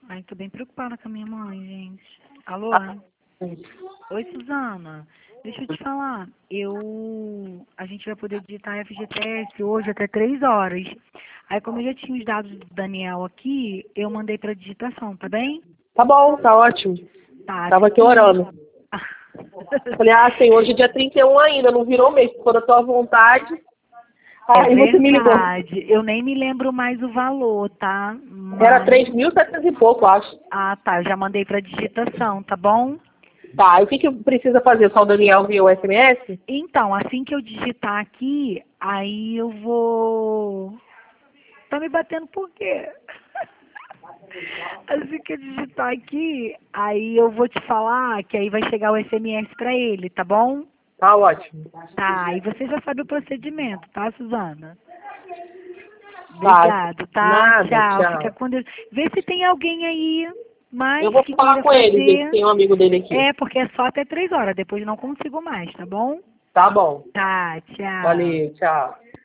Ai, tô bem preocupada com a minha mãe, gente. Alô? Oi, Suzana. Deixa eu te falar. A gente vai poder digitar FGTS hoje até 3 horas. Aí, como eu já tinha os dados do Daniel aqui, eu mandei pra digitação, tá bem? Tá bom, tá ótimo. Tá, Tava aqui seguinte. orando. Falei, tem hoje é dia 31 ainda, não virou mês, se for da tua vontade. É Aí você me ligou. verdade. Eu nem me lembro mais o valor, tá? Era Mas. 3.700 e pouco, acho. Ah, tá. Eu já mandei pra digitação, tá bom? Tá, e o que precisa fazer? Só o Daniel viu o SMS? Então, assim que eu digitar aqui, aí eu vou. Tá me batendo por quê? Assim que eu digitar aqui, aí eu vou te falar que aí vai chegar o SMS pra ele, tá bom? Tá ótimo. Tá, e você já sabe o procedimento, tá, Suzana? Tá, Obrigado, tá? nada, Tchau. Fica tchau. com Deus. Vê se tem alguém aí Eu mais vou que falar queira com ele, ver se fazer. tem um amigo dele aqui. É, porque é só até 3 horas, depois não consigo mais, tá bom? Tá bom. Tá, tchau. Valeu, tchau.